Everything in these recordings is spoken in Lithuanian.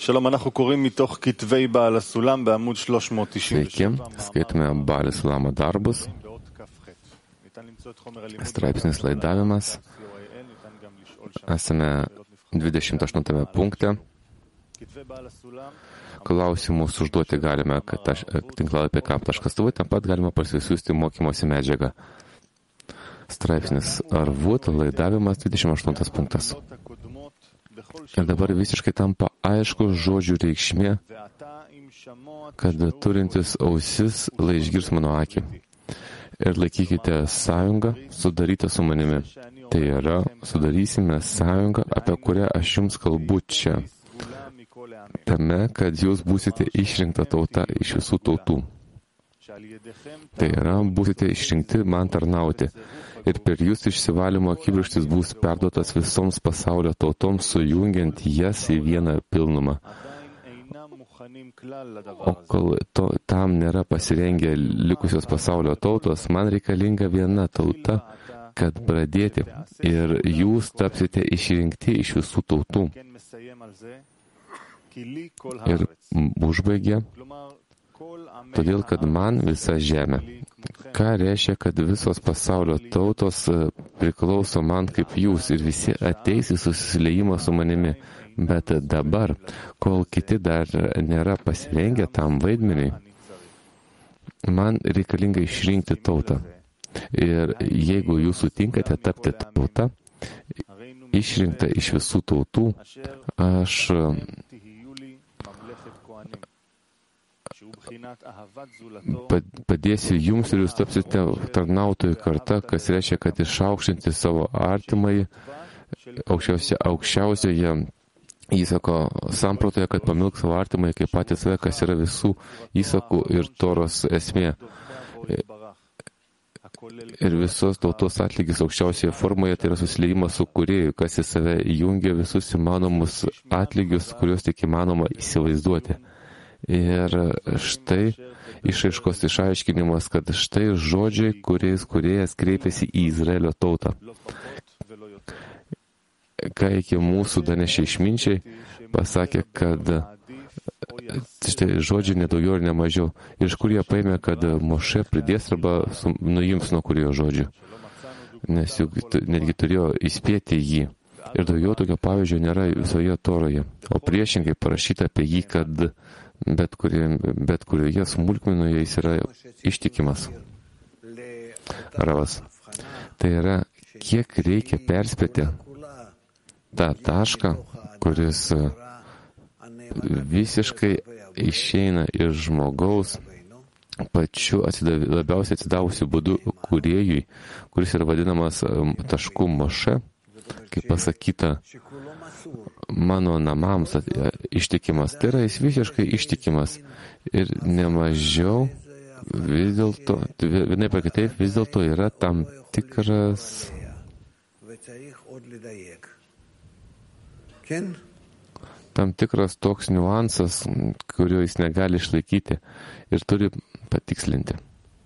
שלום, אנחנו קוראים מתוך כתבי בעל הסולם בעמוד 397. Sveiki, skaitome Balis Sulamo darbus, straipsnis laidavimas. Esame 28 punkte. Klausimus užduoti galime tinklalapį kam.tv, tam pat galima parsisiųsti mokymosi medžiagą. Straipsnis Arvut, laidavimas 28 punktas. Ir dabar visiškai tampa aišku žodžių reikšmė, kad turintis ausis išgirs mano akį. Ir laikykite sąjungą sudarytą su manimi. Tai yra, sudarysime sąjungą, apie kurią aš jums kalbu čia. Tame, kad jūs būsite išrinkta tauta iš visų tautų. Tai yra, būsite išrinkti man tarnauti. Ir per jūs išsivalymo akibrokštis bus perduotas visoms pasaulio tautoms, sujungiant jas į vieną pilnumą. O kol tam nėra pasirengę likusios pasaulio tautos, man reikalinga viena tauta, kad pradėti. Ir jūs tapsite išrinkti iš visų tautų. Ir užbaigė, todėl, kad man visa žemė. Ką reiškia, kad visos pasaulio tautos priklauso man kaip jūs ir visi ateis į susiliejimą su manimi. Bet dabar, kol kiti dar nėra pasirengę tam vaidmeniui, man reikalinga išrinkti tautą. Ir jeigu jūs sutinkate tapti tautą, išrinkta iš visų tautų, aš padėsiu jums ir jūs tapsite tarnautojų karta, kas reiškia, kad išaukštinti savo artimąjį aukščiausioje įsako sampratoje, kad pamilk savo artimąjį kaip patys save, kas yra visų įsakų ir Toros esmė. Ir visos tautos atlygis aukščiausioje formoje, tai yra susiliejimas su kūrėju, kas į save jungia visus įmanomus atlygius, kuriuos tik įmanoma įsivaizduoti. Ir štai išaiškos išaiškinimas, kad štai žodžiai, kuriais kūrėjas kreipiasi į Izraelio tautą. Ką iki mūsų danešė išminčiai, pasakė, kad štai žodžiai nedaugiau ir nemažiau. Ir iš kur jie paėmė, kad Mošė pridės arba nuims nuo kurio žodžių. Nes juk netgi turėjo įspėti jį. Ir daugiau tokio pavyzdžio nėra visoje Toroje. O priešingai parašyta apie jį, kad bet kurioje smulkmenoje jis yra ištikimas. Ravas. Tai yra, kiek reikia perspėti tą tašką, kuris visiškai išeina iš žmogaus pačiu labiausiai atsidavusiu būdu kūrėjui, kuris yra vadinamas tašku Mošė, kaip pasakyta, mano namams ištikimas. Tai yra, jis visiškai ištikimas. Ir nemažiau vis dėlto, vienai par kitaip, vis dėlto yra tam tikras toks niuansas, kurio jis negali išlaikyti ir turi patikslinti.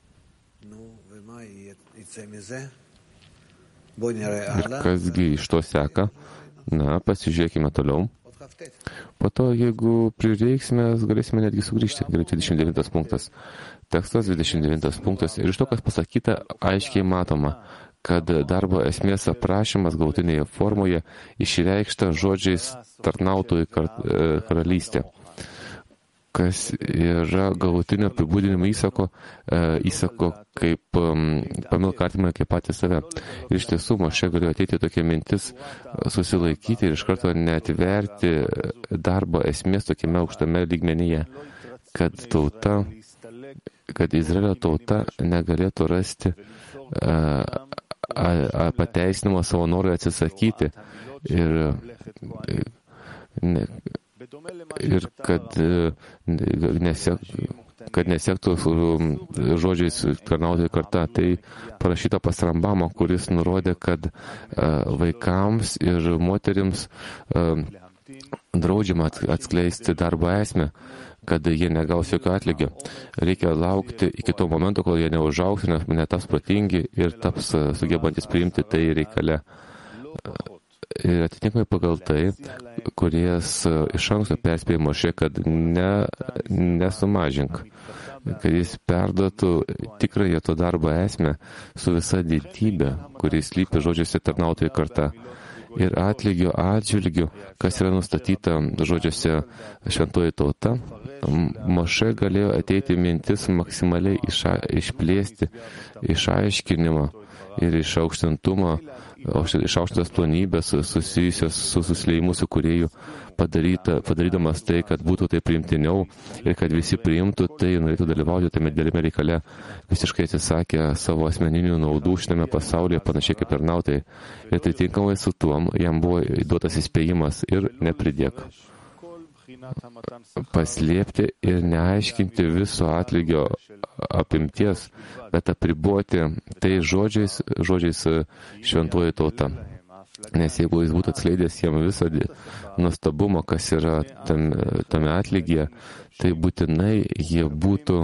Ir kasgi iš to seka? Na, pasižiūrėkime toliau. Po to, jeigu prireiksime, galėsime netgi sugrįžti. 29 punktas. Tekstas 29 punktas. Ir iš to, kas pasakyta, aiškiai matoma, kad darbo esmės aprašymas galutinėje formoje išreikšta žodžiais tarnautojų karalystė, kas yra galutinio apibūdinimo įsako kaip pamilk artimąjį kaip patys save. Ir iš tiesų, Mošė galėjo ateiti tokia mintis susilaikyti ir iš karto neatverti darbo esmės tokiame aukštame lygmenyje, kad Izraelio tauta negalėtų rasti pateisinimo savo norui atsisakyti ir kad nesektų žodžiais tarnautojų karta. Tai parašyta pas Rambamo, kuris nurodė, kad vaikams ir moterims draudžiama atskleisti darbo esmę, kad jie negaus jokio atlygio. Reikia laukti iki to momento, kol jie neužaugs, netaps protingi ir taps sugebantis priimti tai reikale. Ir atitinkamai pagal tai, kuries iš anksto perspėjo Mošė, kad nesumažink, kad jis perduotų tikrąją to darbo esmę su visa didybė, kuris slypi žodžiuose tarnautojų karta. Ir atlygio atžvilgiu, kas yra nustatyta žodžiuose šventoji tauta, Mošė galėjo ateiti mintis maksimaliai išplėsti išaiškinimą ir išaukštintas plonybės susijusios su susiliejimu su kūrėju, padarydamas tai, kad būtų tai priimtiniau ir kad visi priimtų tai, norėtų dalyvauti tame dėlime reikale, visiškai atsisakė savo asmeninių naudų šitame pasaulyje, panašiai kaip tarnautojai. Ir tai tinkamai su tuom jam buvo duotas įspėjimas ir nepridėk. Paslėpti ir neaiškinti viso atlygio apimties, bet apriboti tai žodžiais šventoji tauta. Nes jeigu jis būtų atskleidęs jam visą nuostabumą, kas yra tame atlygyje, tai būtinai jie būtų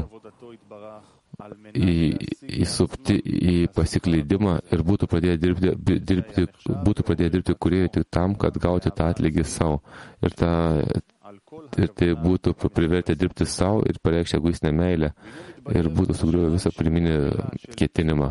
įsupti į pasikleidimą ir būtų pradėję dirbti kūrėjai tik tam, kad gauti tą atlygį savo. Ir tai būtų privertę dirbti savo ir pareikšti egoistinę meilę ir būtų sugriuvę visą pirminį ketinimą.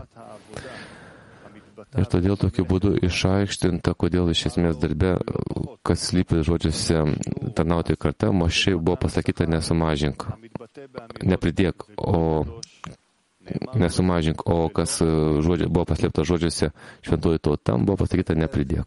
Ir todėl tokiu būdu išaiškinta, kodėl iš esmės darbe, kas slypi žodžiuose tarnautojų karta, Mošė buvo pasakyta nesumažink, nepridėk, nesumažink, o kas buvo paslėpta žodžiuose šventoji tauta, buvo pasakyta nepridėk.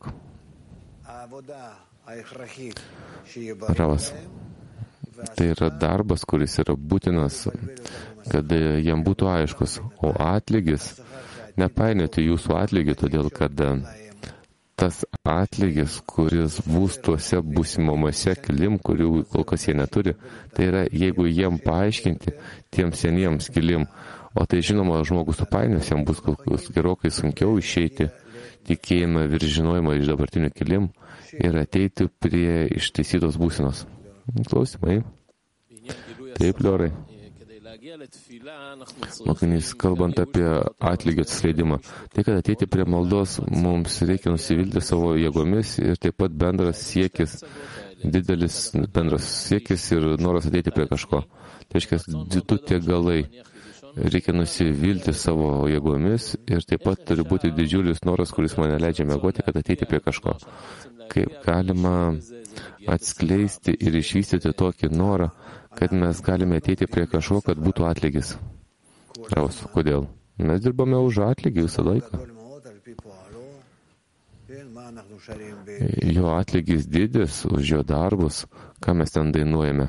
Ravas. Tai yra darbas, kuris yra būtinas, kad jam būtų aiškus, o atlygis, nepainioti jūsų atlygį, todėl kad tas atlygis, kuris bus tuose būsimomose kilim, kurių kol kas jie neturi, tai yra, jeigu jiem paaiškinti tiems seniems kilim, o tai žinoma, žmogus supainios, jam bus gerokai sunkiau išeiti tikėjimą virš žinojimą iš dabartinių kilim ir ateiti prie ištaisytos būsenos. Klausimai. Taip, Liorai. Mokinys, kalbant apie atlygio atskleidimą, tai kad ateiti prie maldos mums reikia nusivilti savo jėgomis ir taip pat bendras siekis, didelis bendras siekis ir noras ateiti prie kažko. Tai reiškia, du tie galai. Reikia nusivilti savo jėgomis ir taip pat turi būti didžiulis noras, kuris mane leidžia miegoti, kad ateiti prie kažko. Kaip galima atskleisti ir išvystyti tokį norą, kad mes galime ateiti prie kažko, kad būtų atlygis. Raus, kodėl? Mes dirbame už atlygį visą laiką. Jo atlygis didis už jo darbus, ką mes ten dainuojame.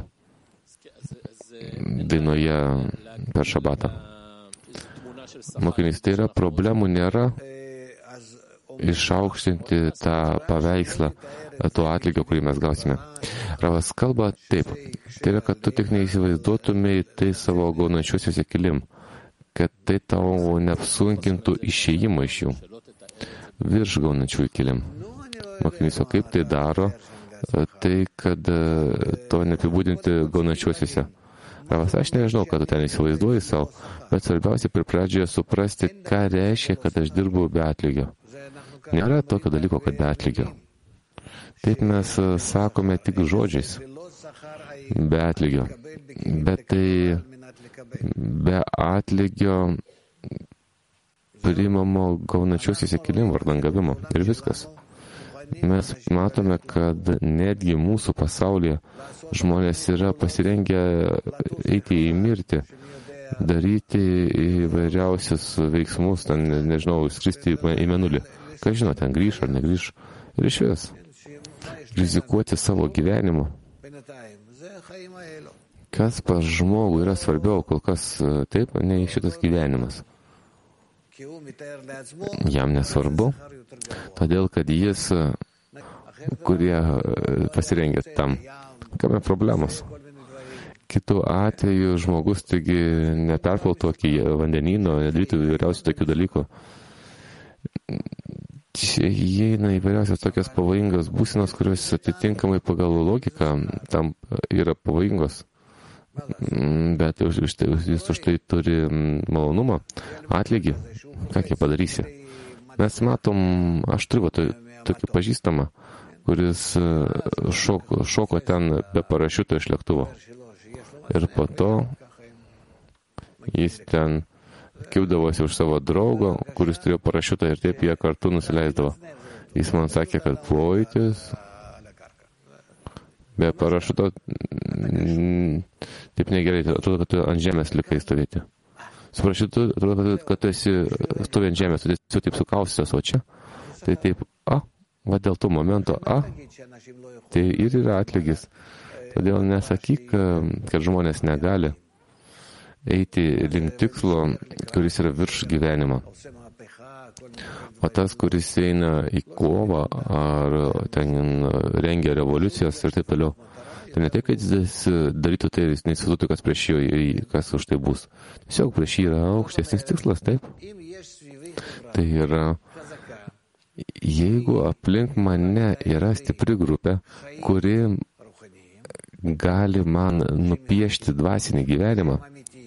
Dainoje per šabatą. Mokinys, tai yra problemų nėra išaukštinti tą paveikslą to atlygio, kurį mes gausime. Ravas kalba taip. Tai yra, kad tu tik neįsivaizduotumai tai savo gaunančiuosiuose kilim, kad tai tau neapsunkintų išėjimą iš jų. Virš gaunančiųjų kilim. Mokinys, o kaip tai daro? Tai, kad to neapibūdinti gaunančiuosiuose. Ravas, aš nežinau, ką tu ten įsivaizduoji savo, bet svarbiausia per pradžioje suprasti, ką reiškia, kad aš dirbu be atlygio. Nėra tokio dalyko, kad be atlygio. Taip mes sakome tik žodžiais. Be atlygio. Bet tai be atlygio priimamo gaunančiuosiuose kilim vardan gavimo. Ir viskas. Mes matome, kad netgi mūsų pasaulyje žmonės yra pasirengę eiti į mirtį, daryti įvairiausius veiksmus, ten, nežinau, skristi į Mėnulį. Ką žino, ten grįš ar negrįš. Ir iš vis. Rizikuoti savo gyvenimu. Kas pas žmogų yra svarbiau, kol kas taip, nei šitas gyvenimas. Jam nesvarbu, todėl kad jis, kurie pasirengė tam, kame problemos. Kitu atveju žmogus taigi neperpiltų tokį vandenyno, nedarytų įvairiausių tokių dalykų. Įeina įvairiausias tokias pavojingas būsenos, kurios atitinkamai pagal logiką tam yra pavojingos. Bet jis už tai turi malonumą, atlygį. Ką jie padarysi? Mes matom, aš turiu tokį pažįstamą, kuris šoko ten be parašiuto iš lėktuvo. Ir po to jis ten kibdavosi už savo draugo, kuris turėjo parašiutą ir taip jie kartu nusileisdavo. Jis man sakė, kad pojūtis be parašiuto taip negerai, atrodo, kad tu ant žemės likai stovėti. Su parašiutu atrodo, kad tu esi stovi ant žemės, tu taip sukausęs, o čia, tai taip, va dėl to momento, tai ir yra atlygis. Todėl nesakyk, kad žmonės negali eiti link tikslo, kuris yra virš gyvenimo. O tas, kuris eina į kovą ar ten rengia revoliucijas ir taip toliau, tai ne tai, kad jis darytų tai, jis neįsivaizduotų, kas prieš jo, kas už tai bus. Tiesiog prieš jį yra aukštesnis tikslas, taip. Tai yra, jeigu aplink mane yra stipri grupė, kuri gali man nupiešti dvasinį gyvenimą,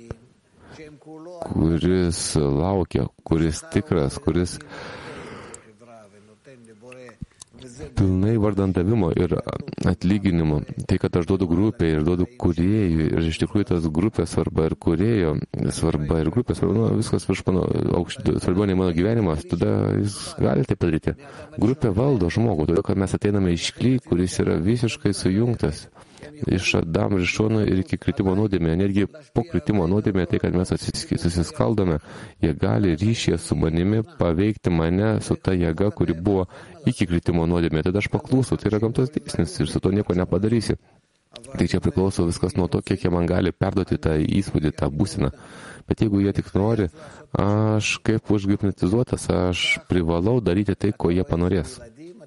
kuris laukia, kuris tikras, kuris pilnai vardan davimo ir atlyginimo. Tai, kad aš duodu grupę ir duodu kūrėjui, ir iš tikrųjų tas grupės svarba ir kūrėjo svarba ir grupės svarba, viskas svarbiau nei mano gyvenimas, tada jis gali tai padaryti. Grupė valdo žmogų, todėl kad mes ateiname iš Kly, kuris yra visiškai sujungtas iš Adamo ir Šono ir iki kritimo nuodėmė. Netgi po kritimo nuodėmė, tai, kad mes susiskaldome, jie gali ryšyje su manimi paveikti mane su ta jėga, kuri buvo iki kritimo nuodėmė. Tada aš paklūsiu, tai yra gamtos dėsnis ir su to nieko nepadarysi. Tai čia priklauso viskas nuo to, kiek jie man gali perduoti tą įspūdį, tą būseną. Bet jeigu jie tik nori, aš kaip užhipnotizuotas, aš privalau daryti tai, ko jie panorės.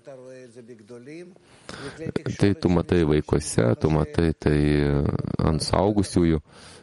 Tai tu matai vaikuose, tu matai tai ant suaugusiųjų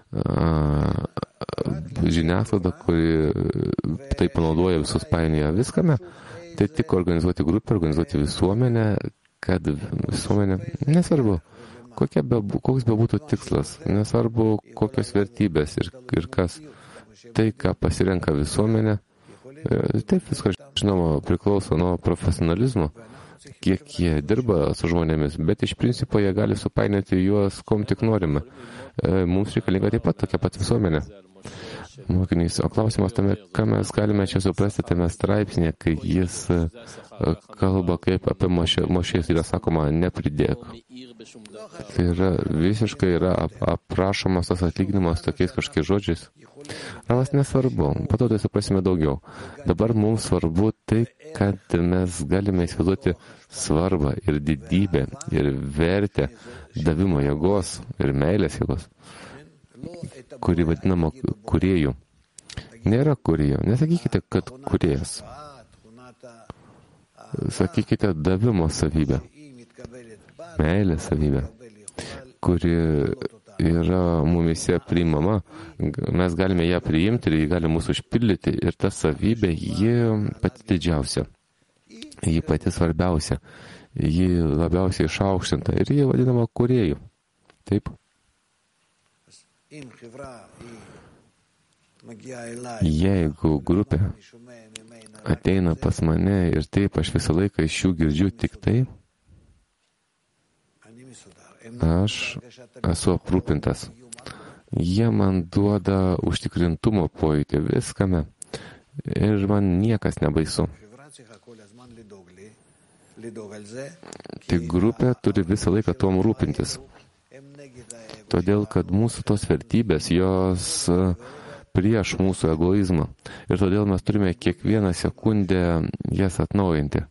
žiniasklaida, kuri tai panaudoja visus painioje viskame. Tai tik organizuoti grupę, organizuoti visuomenę, kad visuomenė, nesvarbu, koks bebūtų tikslas, nesvarbu, kokios vertybės ir kas, tai, ką pasirenka visuomenė, taip viskas, žinoma, priklauso nuo profesionalizmo, kiek jie dirba su žmonėmis, bet iš principo jie gali supainioti juos, kom tik norime. Mums reikalinga taip pat tokia pat visuomenė. Mokinys, o klausimas tame, ką mes galime čia suprasti tame straipsnėje, kai jis kalba kaip apie Mošės, yra sakoma, nepridėk. Tai yra visiškai aprašomas tas atlyginimas tokiais kažkokiais žodžiais. Ravas nesvarbu, po to tai suprasime daugiau. Dabar mums svarbu tai, kad mes galime įsivaizduoti svarbą ir didybę ir vertę davimo jėgos ir meilės jėgos, kuri vadinama kūrėjų. Nėra kūrėjo. Nesakykite, kad kūrėjas. Sakykite davimo savybę, meilės savybę, kuri yra mumise priimama. Mes galime ją priimti ir ji gali mūsų užpildyti. Ir ta savybė, ji pati didžiausia. Ji pati svarbiausia. Ji labiausiai išaukštinta. Ir ji vadinama kūrėjų. Taip. Jeigu grupė ateina pas mane ir taip aš visą laiką iš jų girdžiu tik tai, aš esu aprūpintas. Jie man duoda užtikrintumo pojūtį viskame ir man niekas nebaisu. Tai grupė turi visą laiką tom rūpintis. Todėl, kad mūsų tos vertybės, jos prieš mūsų egoizmą. Ir todėl mes turime kiekvieną sekundę jas atnaujinti.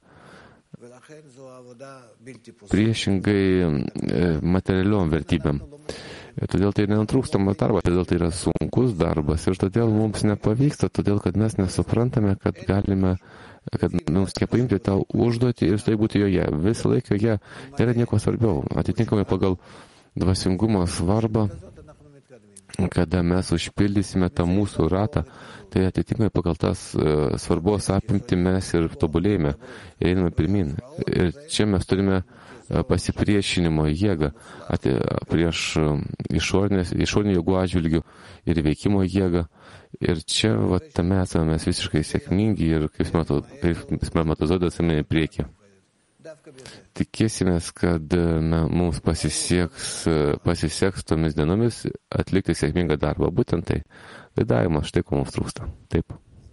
Priešingai materialiom vertybėm. Ir todėl tai nenutrūkstamas darbas, todėl tai yra sunkus darbas. Ir todėl mums nepavyksta, todėl kad mes nesuprantame, kad galime, kad mums reikia paimti tą užduotį ir tai būti joje. Visą laiką joje nėra nieko svarbiau. Atitinkamai pagal dvasingumo svarbą, kada mes užpildysime tą mūsų ratą, tai atitinkamai pagal tas svarbos apimti mes ir tobulėjame ir einame pirmin. Ir čia mes turime pasipriešinimo jėgą prieš išorinį jėgų atžvilgių ir veikimo jėgą. Ir čia tame esame mes visiškai sėkmingi ir kaip spermatozoidas esame į priekį. Tikėsimės, kad mums pasiseks tomis dienomis atlikti sėkmingą darbą. Būtent tai. Laidavimas, štai ko mums trūksta. Taip.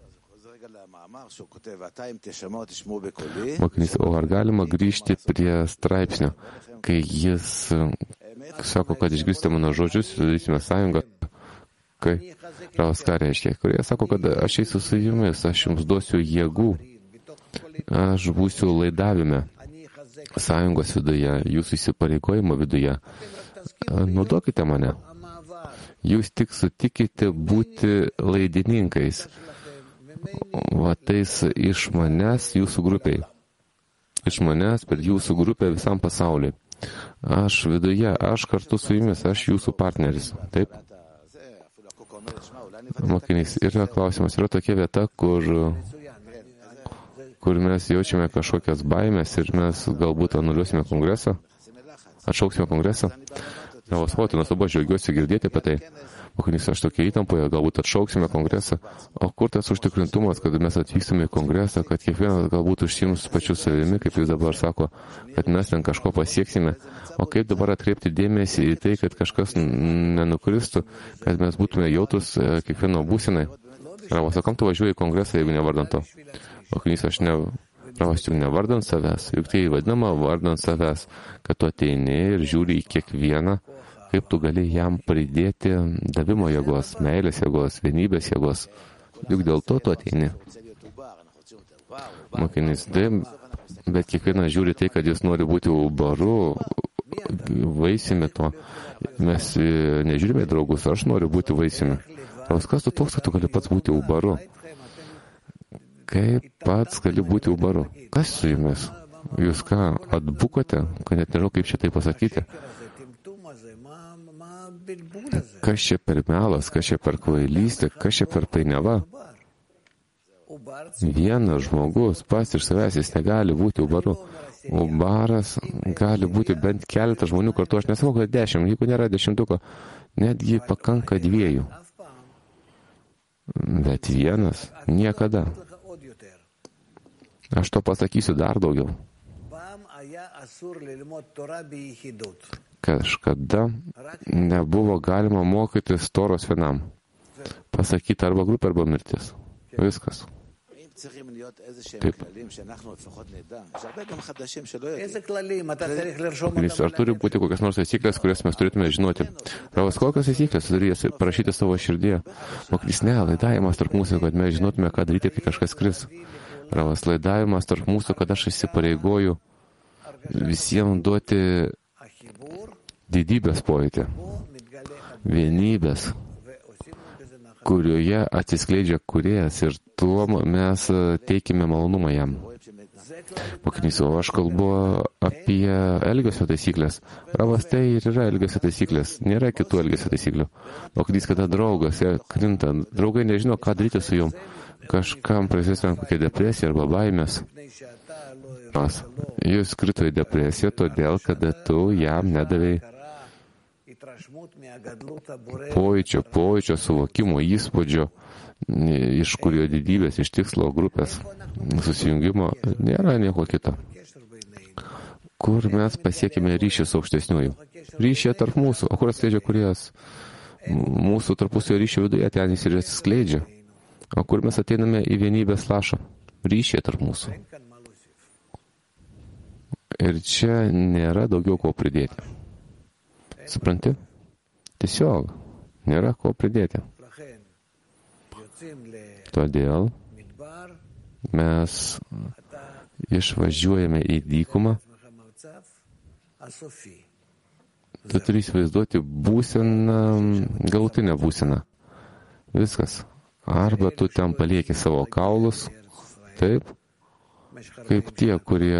Mokinys, o ar galima grįžti prie straipsnio, kai jis sako, kad išgirsite mano žodžius, sudarysime sąjungą, kai Ravas ką reiškia, kurie sako, kad aš eisiu su jumis, aš jums duosiu jėgų, aš būsiu laidavime, sąjungos viduje, jūsų įsipareigojimo viduje. Naudokite mane. Jūs tik sutikite būti laidininkais. Va tais iš manęs jūsų grupiai. Iš manęs per jūsų grupę visam pasauliui. Aš viduje, aš kartu su jumis, aš jūsų partneris. Taip? Mokinys, yra klausimas, yra tokia vieta, kur mes jaučiame kažkokias baimės ir mes galbūt anuliuosime kongresą, atšauksime kongresą. Navasvotinas, labai džiaugiuosi girdėti apie tai. Mokinys, aš tokia įtampoje, galbūt atšauksime kongresą. O kur tas užtikrintumas, kad mes atvyksime į kongresą, kad kiekvienas galbūt užsiims pačiu savimi, kaip jis dabar sako, kad mes ten kažko pasieksime. O kaip dabar atkreipti dėmesį į tai, kad kažkas nenukristų, kad mes būtume jautrus kiekvieno būsenai. Ravas, o kam tu važiuoji į kongresą, jeigu nevardant to? Mokinys, Ravas, juk nevardant savęs, juk tai vadinama vardant savęs, kad tu ateini ir žiūri į kiekvieną, kaip tu gali jam pridėti davimo jėgos, meilės jėgos, vienybės jėgos. Juk dėl to tu ateini. Mokinys, bet kiekvienas žiūri tai, kad jis nori būti ubaru, vaisiumi to. Mes nežiūrime į draugus, aš noriu būti vaisiumi. Kas tu toks, kad tu gali pats būti ubaru? Kaip pats gali būti ubaru? Kas su jumis? Jūs ką, atbukote, kad net nežinau, kaip šitai pasakyti? Kas čia per melas, kas čia per kvailystė, kas čia per painiava? Vienas žmogus pats iš savęs jis negali būti ubaru. Ubaras gali būti bent keletą žmonių kartu. Aš nesakau, kad 10, jeigu nėra 10, netgi pakanka 2. Bet vienas niekada. Aš to pasakysiu dar daugiau. Kažkada nebuvo galima mokytis Toros vienam. Pasakyti arba grupė, arba mirtis. Viskas. Taip. Ar turi būti kokias nors taisyklės, kurias mes turėtume žinoti? Ravas, kokias taisyklės turės parašyti savo širdėje? Mokinys, ne, laidavimas tarp mūsų, kad mes žinotume, ką daryti, kai kažkas kris. Ravas, laidavimas tarp mūsų, kad aš įsipareigoju visiems duoti didybės pojūtį, vienybės, kurioje atsiskleidžia kūrėjas ir tuo mes teikime malonumą jam. Mokinys, o aš kalbu apie elgesio taisyklės. Ravas, tai ir yra elgesio taisyklės, nėra kitų elgesio taisyklių. Mokinys, kada draugas krinta, draugai nežino, ką daryti su jum. Kažkam prasideda kokia depresija arba baimės. Jūs krito į depresiją todėl, kad tu jam nedavei pojūčio, suvokimo, įspūdžio, iš kurio didybės, iš tikslo grupės susijungimo, nėra nieko kito. Kur mes pasiekime ryšį su aukštesniuoju? Ryšį tarp mūsų. O kur atskleidžia kūrėjas? Mūsų tarpusio ryšio viduje ten jis ir atsiskleidžia. O kur mes ateiname į vienybės lašą? Ryšį tarp mūsų. Ir čia nėra daugiau ko pridėti. Supranti? Tiesiog nėra ko pridėti. Todėl mes išvažiuojame į dykumą. Tu turi įsivaizduoti būseną, galutinę būseną. Viskas. Arba tu ten palieki savo kaulus, taip, kaip tie, kurie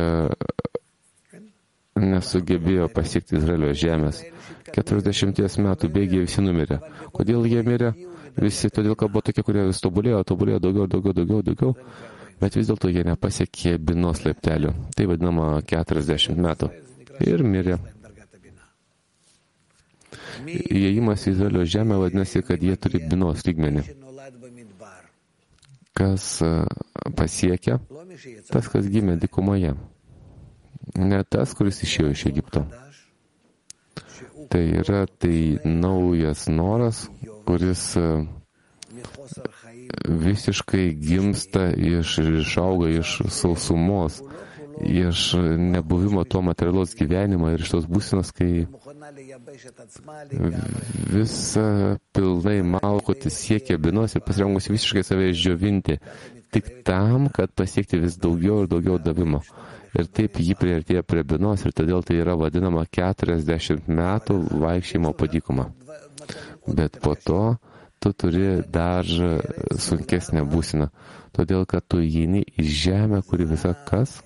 nesugebėjo pasiekti Izraelio žemės. 40 metų bėgiai visi numirė. Kodėl jie mirė? Visi, todėl, kad buvo tokie, kurie vis tobulėjo daugiau, bet vis dėlto jie nepasiekė binos laiptelių. Tai vadinama 40 metų. Ir mirė. Įėjimas į Izraelio žemę vadinasi, kad jie turi binos lygmenį. Kas pasiekia? Tas, kas gimė dykumoje. ne tas, kuris išėjo iš Egipto. Tai yra naujas noras, kuris visiškai gimsta išauga iš sausumos, iš nebuvimo to materialaus gyvenimo ir iš tos būsenos, kai visa pilnai malkoti siekia binos ir pasirengusi visiškai save išdžiovinti, tik tam, kad pasiekti vis daugiau ir daugiau davimo. Ir taip jį priartėja prie binos ir todėl tai yra vadinama 40 metų vaikščiojimo po dykumą. Bet po to tu turi dar sunkesnę būseną, todėl kad tu įeini į žemę, kuri visa kas?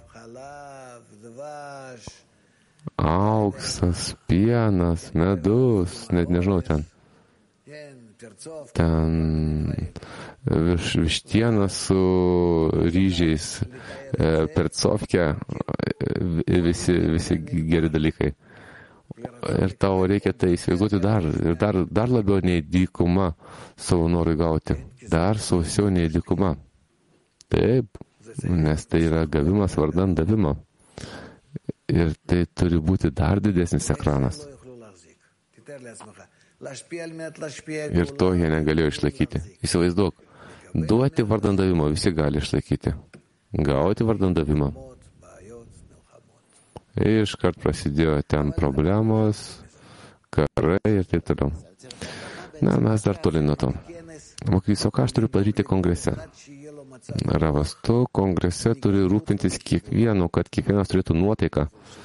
Auksas, pienas, medus, net nežinau ten. Ten vištiena su ryžiais, percovkė, visi geri dalykai. Ir tau reikia tai įsivaizduoti dar labiau nei dykuma savo norui gauti. Dar sausiau nei dykuma. Taip, nes tai yra gavimas vardan davimo. Ir tai turi būti dar didesnis ekranas. Ir to jie negalėjo išlaikyti. Įsivaizduok, duoti vardan davimo visi gali išlaikyti. Gauti vardan davimo. Iškart prasidėjo ten problemos, karai ir taip toliau. Na, mes dar toli nuo to. Mokinys, o ką aš turiu padaryti kongrese? Ravas, tu kongrese turi rūpintis kiekvienu, kad kiekvienas turėtų nuotaiką,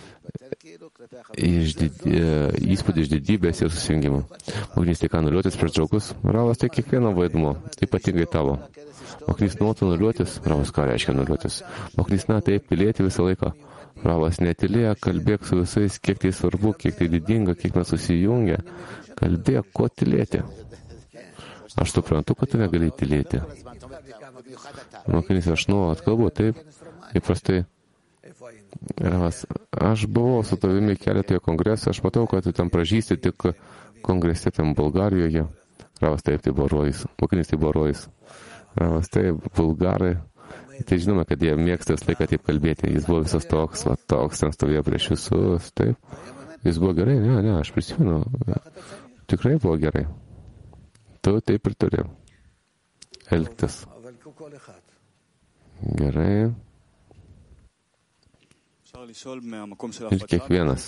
įspūdį iš didybės ir susijungimo. Mokinys, tai ką nuliuotis prieš draugus? Ravas, tai kiekvieno vaidmuo, ypatingai tavo. Mokinys, nuotų nuliuotis? Ravas, ką reiškia nuliuotis? Mokinys, na, taip, pilėti visą laiką. Ravas, netilėk, kalbėk su visais, kiek tai svarbu, kiek tai didinga, kiek mes susijungia. Kalbėk, ko tylėti. Aš suprantu, kad tu negali tylėti. Mokinys, aš nuolat kalbu, taip, įprastai. Ravas, aš buvau su tavimi keletoje kongresų, aš matau, kad tu ten pražysti tik kongrese ten Bulgarijoje. Ravas, taip, tai buvo rojus. Mokinys, tai buvo rojus. Ravas, taip, bulgarai. Tai žinoma, kad jie mėgsta visą laiką taip kalbėti. Jis buvo visas toks, ten stovėjo prieš visus, taip. Jis buvo gerai, ne, aš prisimenu. Tikrai buvo gerai. Tu taip ir turi elgtis. Gerai. Ir kiekvienas.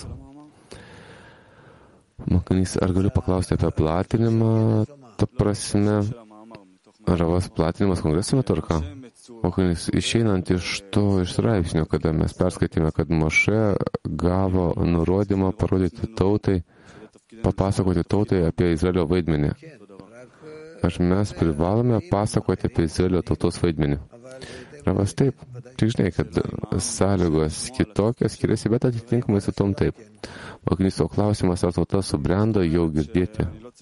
Mokinys, ar galiu paklausti apie platinimą? Ta prasme, Ravas platinimas kongreso metu ar ką? Mokinys, išeinant iš to straipsnio, kada mes perskaitėme, kad Mošė gavo nurodymą parodyti tautai, papasakoti tautai apie Izraelio vaidmenį. Ar mes privalome pasakoti apie Izraelio tautos vaidmenį? Ravas, taip. Tik žinai, kad sąlygos kitokios skiriasi, bet atitinkamai su tom taip. Mokinys, o klausimas, ar tauta subrendo jau girdėti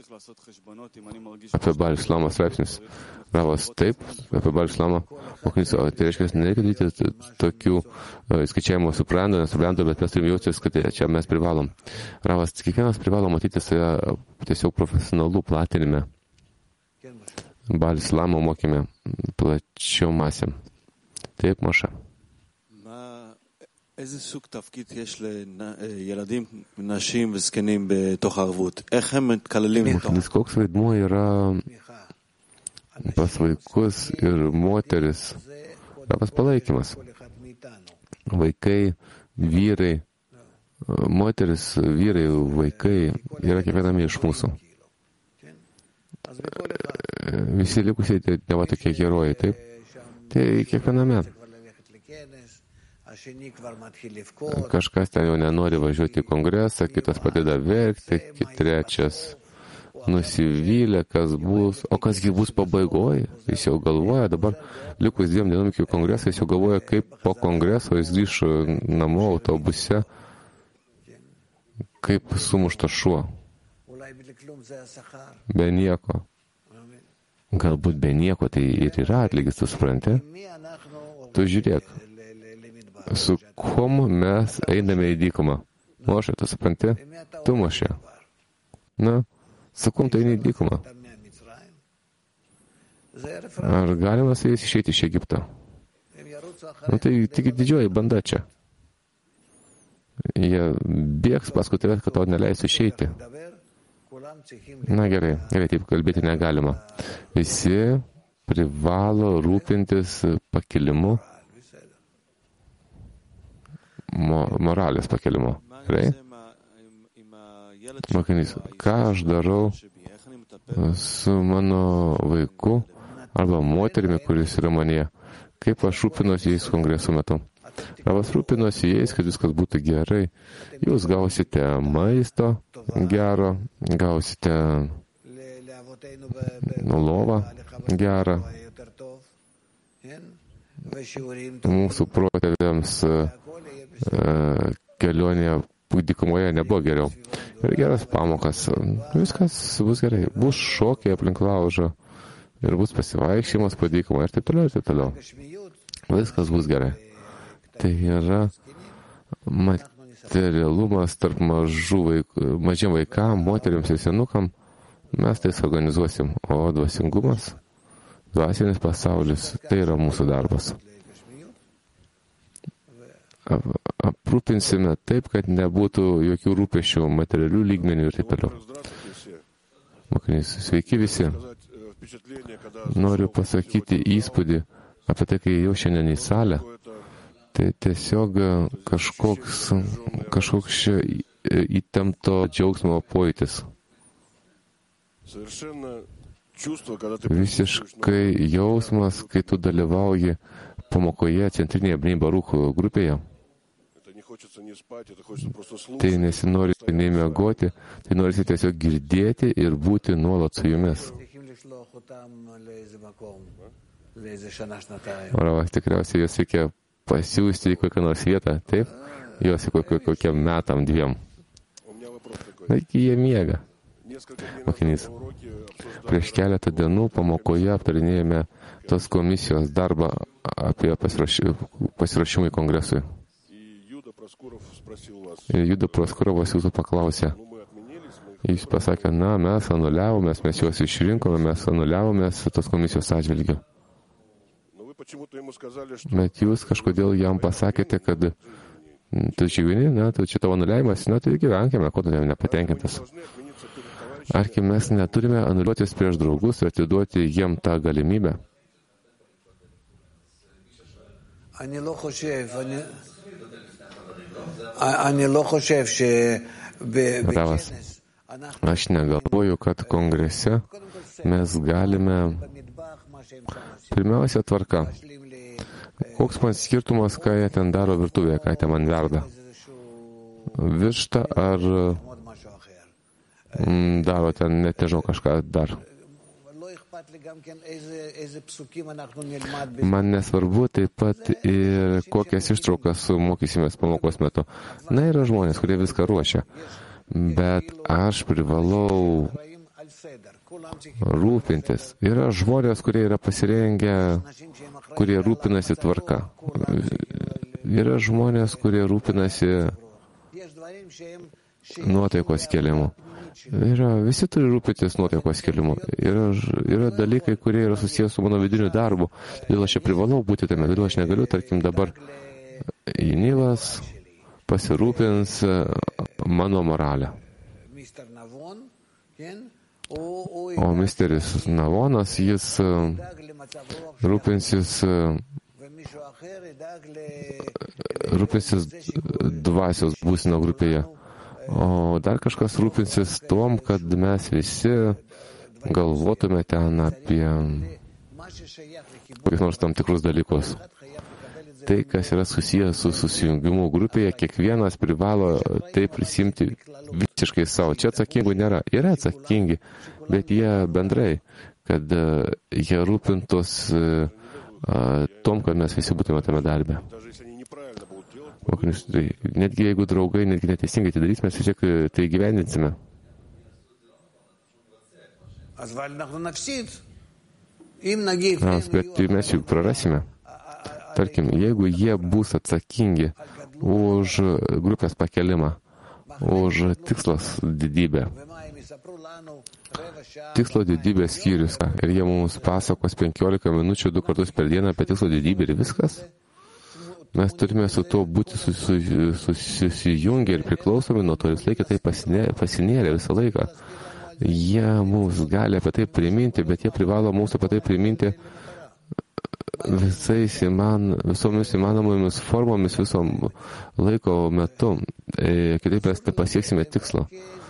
apie Baal Islamo straipsnius. Ravas, taip, apie Baal Islamą. Mokinys, o tai reiškia, nereikia daryti tokių skaičiavimo subrendo, nesubrendo, bet mes turime jaustis, kad čia mes privalom. Ravas, kiekvienas privalo matyti save tiesiog profesionalų platinime. Baal Islamo mokyme plačiau masėm. Taip, Mošė. איזה סוג תפקיד יש לילדים, נשים וזקנים בתוך הערבות? איך הם מתכללים בתוך? Koks vaidmuo yra pas vaikus ir moteris? Pas palaikymas. Vaikai, vyrai, moteris, vyrai, vaikai yra kiekviename iš mūsų. Visi likusiai ne va tokie herojai, taip? Tai kiekviename. Kažkas ten jau nenori važiuoti į kongresą, kitas padeda verkti, trečias nusivylė, kas bus, o kasgi bus pabaigoje. Jis jau galvoja, dabar likus 2 dienom iki kongreso, jis jau galvoja, kaip po kongreso jis grįš namo autobuse, kaip sumušta šuo. Be nieko. Galbūt be nieko, tai ir yra atlygis, tu supranti? Tu žiūrėk, su kom mes einame į dykumą. Mošė, tu supranti? Tu, Mošė. Na, su kom tu eini į dykumą? Ar galima su jais išeiti iš Egipto? Nu, tai tik didžioji banda čia. Jie bėgs paskui tave, kad tau neleis išeiti. Na gerai, taip kalbėti negalima. Visi privalo rūpintis pakelimu, moralės pakelimu. Gerai? Mokinys, ką aš darau su mano vaiku arba moterimi, kuris yra manyje? Kaip aš rūpinuosi jais kongreso metu? Aš rūpinuosi jais, kad viskas būtų gerai. Jūs gausite maisto gero, gausite lovą gerą. Mūsų protėviams kelionėje dykumoje nebuvo geriau. Ir geras pamokas. Viskas bus gerai. Bus šokiai aplink laužą. Ir bus pasivaikščiojimas po dykumą ir taip toliau, ir taip toliau. Viskas bus gerai. Tai yra materialumas tarp mažiem vaikam, moteriams ir senukam. Mes tai organizuosim. O dvasingumas, dvasinis pasaulis, tai yra mūsų darbas. Aprūpinsime taip, kad nebūtų jokių rūpesčių, materialių lygmenių ir taip toliau. Mokinys, sveiki visi. Noriu pasakyti įspūdį apie tai, kai jau šiandien į salę. Tai tiesiog kažkoks įtempto džiaugsmo pojūtis. Visiškai jausmas, kai tu dalyvauji pamokoje centrinėje Bnei Baruch grupėje. Tai nesinori nei miegoti, tai norisi tiesiog girdėti ir būti nuolat su jumis. Ravas, tikriausiai juos reikia pasiūsti į kokią nors vietą, taip? Juos į kokiam metam, 2. Taigi jie miega. Mokinys. Prieš keletą dienų pamokoje aptarinėjome tos komisijos darbą apie pasiruošimą į kongresui. Ir Juda Proskurovas jūsų paklausė. Jis pasakė, mes anuliavomės, mes juos išrinkome, mes anuliavomės tos komisijos atžvilgiu. Bet jūs kažkodėl jam pasakėte, kad tu gyveni, tu čia tavo anuliavimas, tai gyvenkime, ko tu nepatenkintas. Argi mes neturime anuliuotis prieš draugus ir atiduoti jiem tą galimybę? Ravas, aš negalvoju, kad kongrese mes galime... Pirmiausia, tvarka. Koks man skirtumas, ką jie ten daro virtuvėje, ką jie man verda? Vištą ar daro ten, net nežinau, kažką dar. Man nesvarbu taip pat ir kokias ištraukas mokysimės pamokos metu. Yra žmonės, kurie viską ruošia, bet aš privalau rūpintis. Yra žmonės, kurie yra pasirengę, kurie rūpinasi tvarka. Yra žmonės, kurie rūpinasi nuotaikos kėlimu. Visi turi rūpintis nuotaikos kėlimu. Yra dalykai, kurie yra susijęs su mano vidiniu darbu. Todėl aš čia privalau būti tame. Todėl aš negaliu, tarkim, dabar Jinivas pasirūpins mano moralę. O misteris Navonas, jis rūpinsis dvasios būsino grupėje. O dar kažkas rūpinsis tom, kad mes visi galvotume ten apie kokius nors tam tikrus dalykus. Tai, kas yra susijęs su susijungimu grupėje, kiekvienas privalo tai prisimti visiškai savo. Čia atsakingų nėra. Yra atsakingi, bet jie bendrai, kad jie rūpintos tom, kad mes visi būtume tame darbe. Netgi jeigu draugai, netgi neteisingai tai darys, mes vis tiek tai gyvendinsime. Bet mes juk prarasime. Tarkim, jeigu jie bus atsakingi už grupės pakelimą, už tikslas didybę, tikslo didybės skyrius, ir jie mums pasakos 15 minučių 2 kartus per dieną apie tikslo didybę ir viskas, Mes turime su tuo būti susijungę ir priklausomi nuo to, jūs laikė tai pasinėrė visą laiką. Jie mums gali apie tai priminti, bet jie privalo mums apie tai priminti visomis įmanomomis formomis visom laiko metu. Kitaip mes nepasieksime tikslo.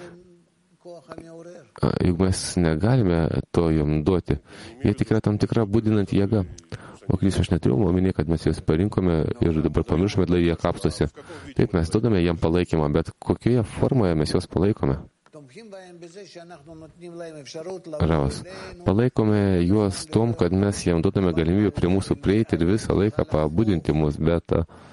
Juk mes negalime to jom duoti. Jie tik yra tam tikra būdinanti jėga. Mokinys, aš neturiu omenyje, kad mes juos parinkome ir dabar pamiršome, kad jie kapstosi. Taip, mes duodame jiem palaikymą, bet kokioje formoje mes juos palaikome? Ravas. Palaikome juos tom, kad mes jiem duodame galimybę prie mūsų prieiti ir visą laiką pabudinti mus, bet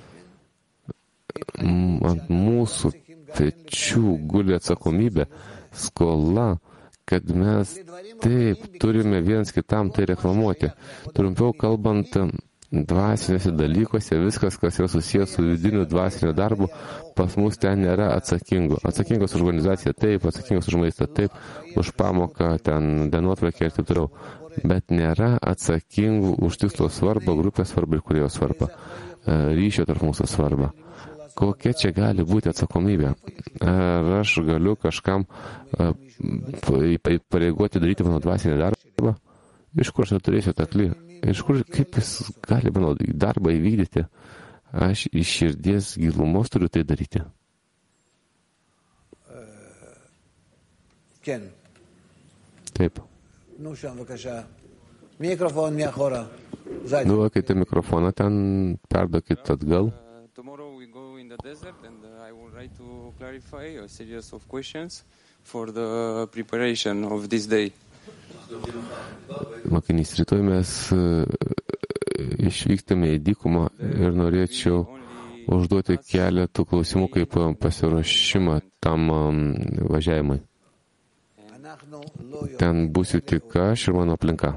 ant mūsų pečių guli atsakomybė, skola, kad mes taip turime vienas kitam tai reklamuoti. Trumpiau kalbant, dvasinėse dalykuose viskas, kas yra susijęs su vidiniu dvasiniu darbu, pas mus ten nėra atsakingų. Atsakingas už organizaciją taip, atsakingas už maistą taip, už pamoką, ten dienotvarkę ir taip toliau. Bet nėra atsakingų už tikslo svarbą, grupės svarbą ir kūrėjo svarbą, ryšio tarp mūsų svarbą. Kokia čia gali būti atsakomybė? Ar aš galiu kažkam pareigoti daryti mano dvasinį darbą? Iš kur aš neturėsiu taklį? Iš kur, kaip jis gali mano darbą įvykdyti? Aš iš širdies gilumos turiu tai daryti. Taip. Duokite mikrofoną ten, perduokit atgal. Tomorrow we go in the desert and I will try to clarify a series of questions for the preparation of this day. Mokinys, rytoj mes išvykstame į dykumą ir norėčiau užduoti keletą klausimų kaip pasiruošimą tam važiavimui. Ten būsiu tik aš ir mano aplinka.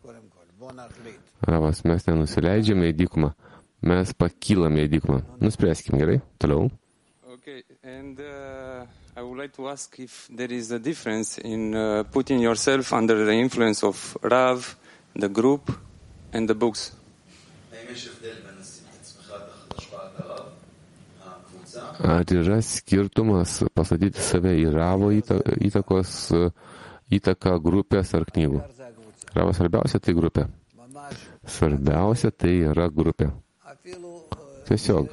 Ravas, mes nenusileidžiame į dykumą. Mes pakylame į dykumą. Nuspręskim, gerai? Toliau. Okay, and I would like to ask if there is a difference in putting yourself under the influence of Rav, the group, and the books. Ar yra skirtumas pastatyti save į Ravo įtaką grupės ar knygų? Ravo svarbiausia tai grupė. Svarbiausia tai yra grupė. Tiesiog.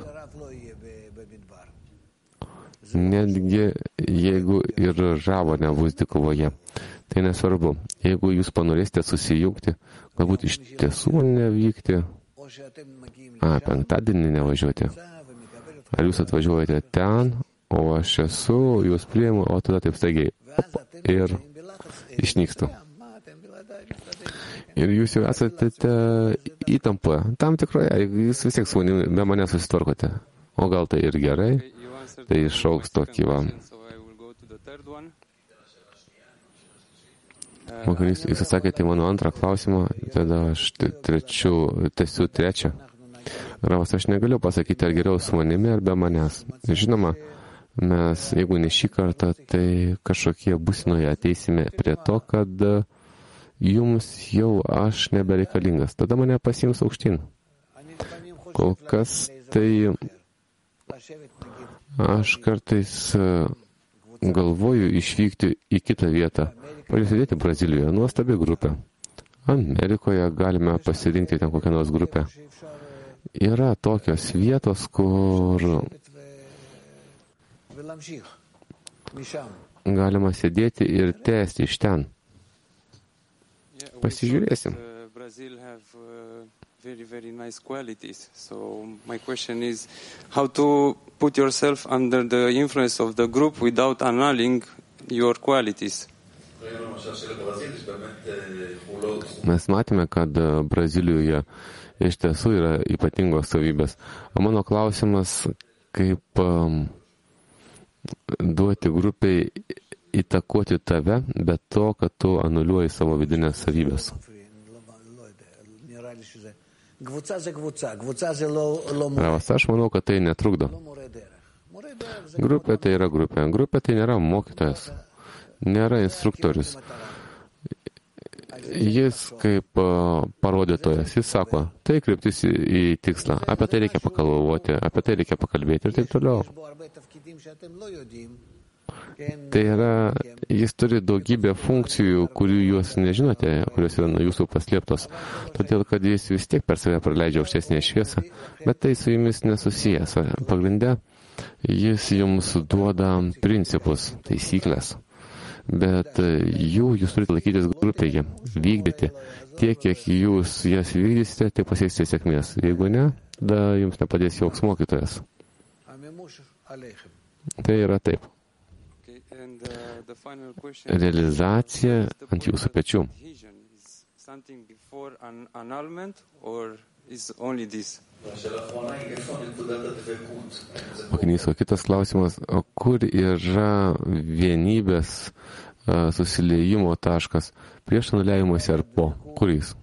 Netgi jeigu ir Ravo nebus dykumoje, tai nesvarbu. Jeigu jūs panorėsite susijungti, galbūt iš tiesų nevykti, penktadienį nevažiuoti. Ar jūs atvažiuojate ten, o aš esu, jūs priimu, o tada taip staigiai ir išnykstu. Ir jūs jau esate įtampoje, tam tikroje, jūs vis tiek su manimi, be mane susitvarkote. O gal tai ir gerai, tai išauks tokį va. Mokinys, jūs atsakėte mano antrą klausimą, tada aš tęsiu trečią. Ravas, aš negaliu pasakyti, ar geriau su manimi, ar be manęs. Žinoma, mes, jeigu ne šį kartą, tai kažkokie būsinoje ateisime prie to, kad jums jau aš nebereikalingas. Tada mane pasiims aukštyn. Kol kas tai aš kartais galvoju išvykti į kitą vietą. Pažiūrėti Brazilijoje, nuostabi grupė. Amerikoje galime pasirinkti ten kokią nors grupę. Yra tokios vietos, kur galima sėdėti ir tęsti iš ten. Pasižiūrėsim. Very, very nice qualities. So my question is how to put yourself under the influence of the group without annulling your qualities. Mes matėme, kad Brazilijoje iš tiesų yra ypatingos savybės. O mano klausimas, kaip duoti grupiai įtakoti tave, bet to, kad tu anuliuoji savo vidinės savybės. Ravas, aš manau, kad tai netrukdo. Grupė tai yra grupė. Grupė tai nėra mokytojas, nėra instruktorius. Jis kaip parodytojas, jis sako, tai kryptis į tikslą, apie tai reikia pakalvoti, apie tai reikia pakalbėti ir taip toliau. Tai yra, jis turi daugybę funkcijų, kurių jūs nežinote, kurios yra nuo jūsų paslėptos, todėl kad jis vis tiek per save praleidžia aukštesnę šviesą, bet tai su jumis nesusijęs. Pagrinde, jis jums duoda principus, taisyklės. Bet jūs turite laikytis grupėje, vykdyti. Tiek, kiek jūs jas vykdysite, tai pasieksite sėkmės. Jeigu ne, tada jums nepadės joks mokytojas. Tai yra taip. Realizacija ant jūsų pečių. Mokinys, o kitas klausimas, o kur yra vienybės susiliejimo taškas? Prieš anuliavimuose ar po? Kur jis?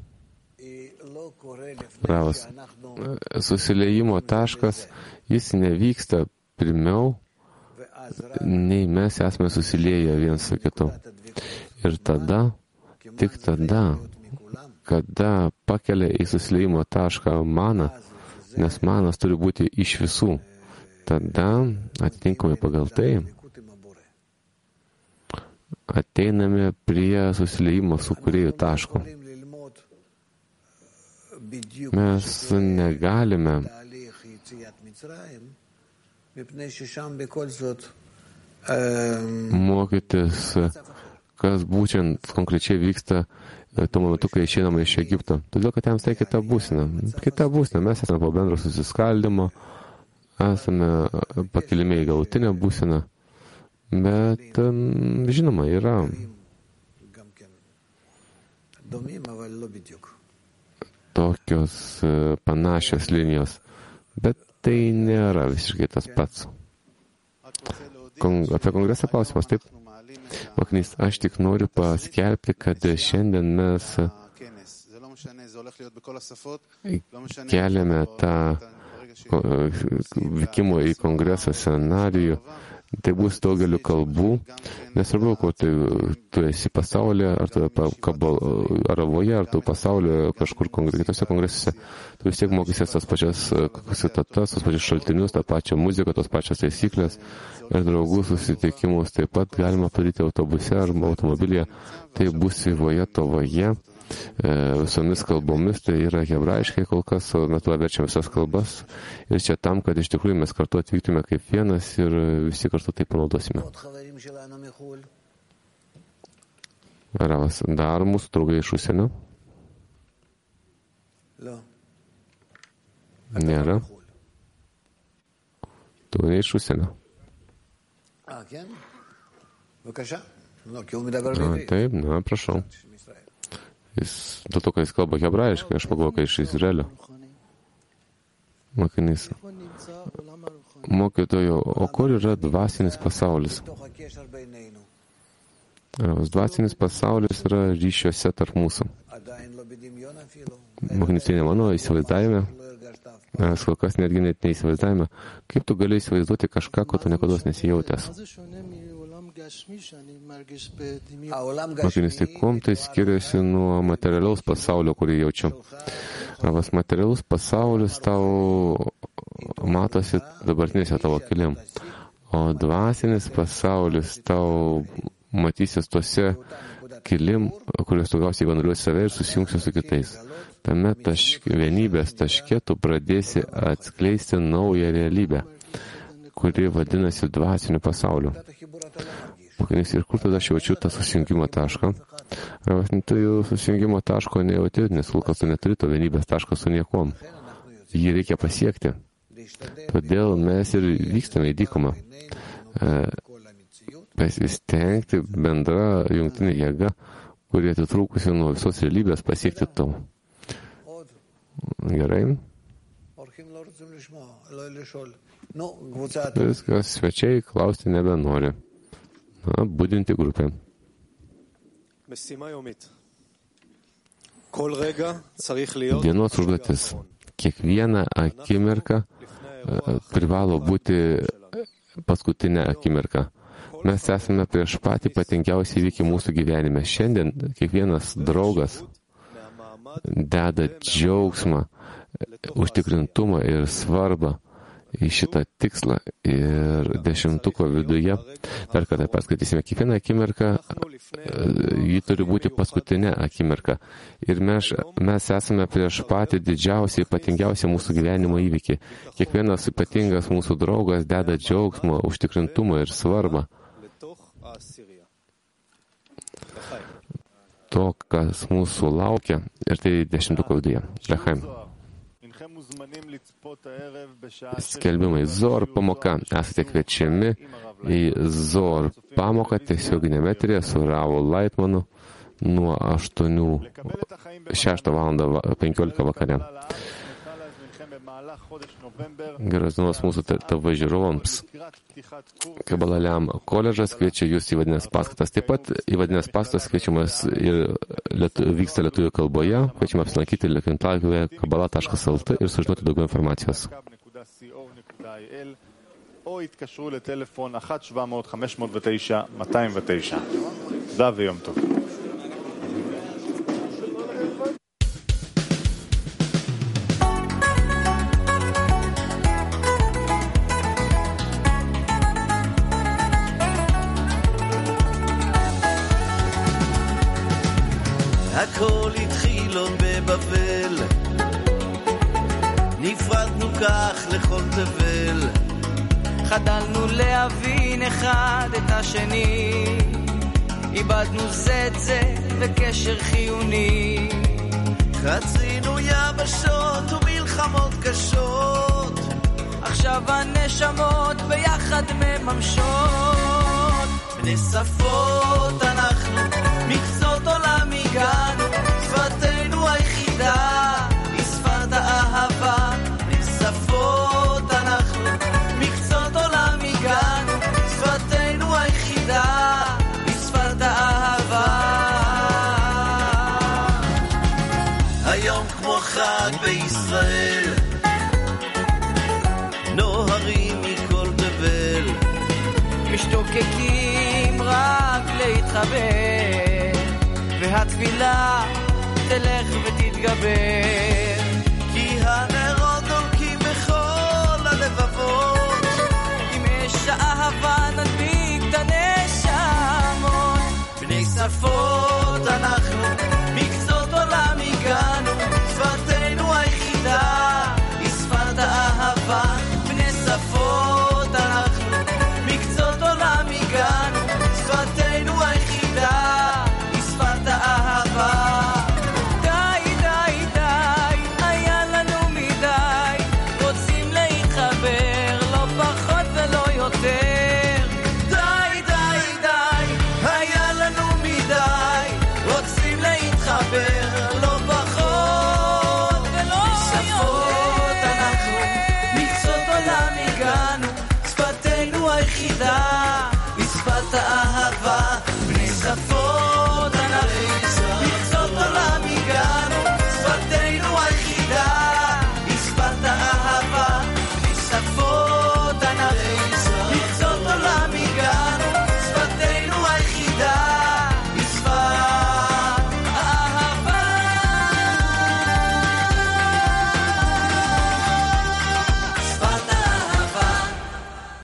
Ravas. Susiliejimo taškas, jis nevyksta pirmiau, nei mes esame susilieję viens su kitu. Ir tada, tik tada, kada pakelia į susiliejimo tašką maną, nes manas turi būti iš visų. Tada, atitinkamai pagal tai, ateiname prie susiliejimo su kūrėjų taško. Mes negalime mokytis, kas būtent konkrečiai vyksta tuo metu, kai išeiname iš Egipto. Todėl, kad jiems tai kita būsena. Kita būsena. Mes esame po bendro susiskaldimo, esame pakilime į galutinę būseną. Bet, žinoma, yra tokios panašios linijos. Bet tai nėra visiškai tas pats. Apie kongresą klausimas, taip? Mokinys, aš tik noriu paskelbti, kad šiandien mes keliame tą vykimo į kongresą scenarijų. Tai bus daugeliu kalbų, nesvarbu, kur tu esi pasaulyje, ar tu Aravoje, ar tu pasaulyje, kažkur kitose kongresuose, tu vis tiek mokysies tas pačias citatas, tos pačius šaltinius, tą pačią muziką, tos pačias taisyklės ir draugų susitikimus. Taip pat galima padaryti autobuse ar automobilyje, tai bus Sivoje, Tovoje, visomis kalbomis, tai yra hebrajiškai kol kas, o metu verčiam visas kalbas. Ir čia tam, kad iš tikrųjų mes kartu atvyktume kaip vienas ir visi kartu tai panaudosime. Ravas, dar mūsų draugai iš užsienio? Nėra. Tu ne iš užsienio. Taip, prašau. Dėl to, kad jis kalba hebrajiškai, aš pagalvoju, kad iš Izraelio. Mokinys. Mokytojo, o kur yra dvasinis pasaulis? Dvasinis pasaulis yra ryšiuose tarp mūsų. Mokinys, tai ne mano įsivaizdavime. Kol kas netgi net neįsivaizdavime. Kaip tu gali įsivaizduoti kažką, ko tu niekada nesijautęs? Mokinys, tai kuom tai skiriasi nuo materialiaus pasaulio, kurį jaučiu? Ravas, materialus pasaulis tau matosi dabartinėse tavo keliam, o dvasinis pasaulis tau matysis tuose kilim, kuriuos tu gausi įvanuliuosi save ir susijungsi su kitais. Tame vienybės taške tu pradėsi atskleisti naują realybę, kuri vadinasi dvasiniu pasauliu. Mokinys, ir kur tada aš jaučiu tą susijungimo tašką? Tu jau susijungimo taško nejauti, nes kol kas tu neturi to vienybės taško su niekom. Jį reikia pasiekti. Todėl mes ir vykstame į dykumą. Pasistengti bendra jungtinė jėga, kuri atitrūkusi nuo visos realybės pasiekti tau. Gerai? Viskas, svečiai klausti nebenori. Budinti grupė. Dienos užduotis. Kiekviena akimirka privalo būti paskutinė akimirka. Mes esame prieš patį ypatingiausią įvykį mūsų gyvenime. Šiandien kiekvienas draugas deda džiaugsmą, užtikrintumą ir svarbą į šitą tikslą. Ir 10 viduje, dar kartą paskaitysime, kiekvieną akimirką, ji turi būti paskutinė akimirka. Ir mes esame prieš patį didžiausią, ypatingiausią mūsų gyvenimo įvykį. Kiekvienas ypatingas mūsų draugas deda džiaugsmą, užtikrintumą ir svarbą to, kas mūsų laukia. Ir tai 10 viduje. Lechaim. Skelbimai Zohar pamoka. Esate kviečiami į Zohar pamoką tiesioginėme eteryje su Ravu Laitmanu nuo 6:15 vakare. Geros dienos mūsų TV žiūrovams. Kabalaliam koledžas kviečia jūs į vadinės paskaitas. Taip pat į vadinės paskaitas kviečiamas ir vyksta lietuvių kalboje. Kviečiame apsilankyti tinklapyje kabala.lt ir sužinoti daugiau informacijos. או התקשרו לטלפון 1-700-509-209. תודה ויום טוב. הכל התחיל עוד בבבל, נפרדנו כך לכל תבל, חדלנו להבין אחד את השני, איבדנו זה את זה וקשר חיוני, חצינו יבשות ומלחמות קשות, עכשיו הנשמות ביחד מממשות, בני שפות אנחנו, מקצות עולם הגענו, שפתנו היחידה היא שפת האהבה, בני שפות אנחנו, מקצות עולם הגענו, שפתנו היחידה היא שפת האהבה. היום כמו חג בישראל, נוהרים מכל תבל, משתוקקים רק להתחבר, והתפילה תלך ותתגבר, כי הנרות דולקים בכל הלבבות, עם אש האהבה נדביק את הנשמות, בני שפות אנחנו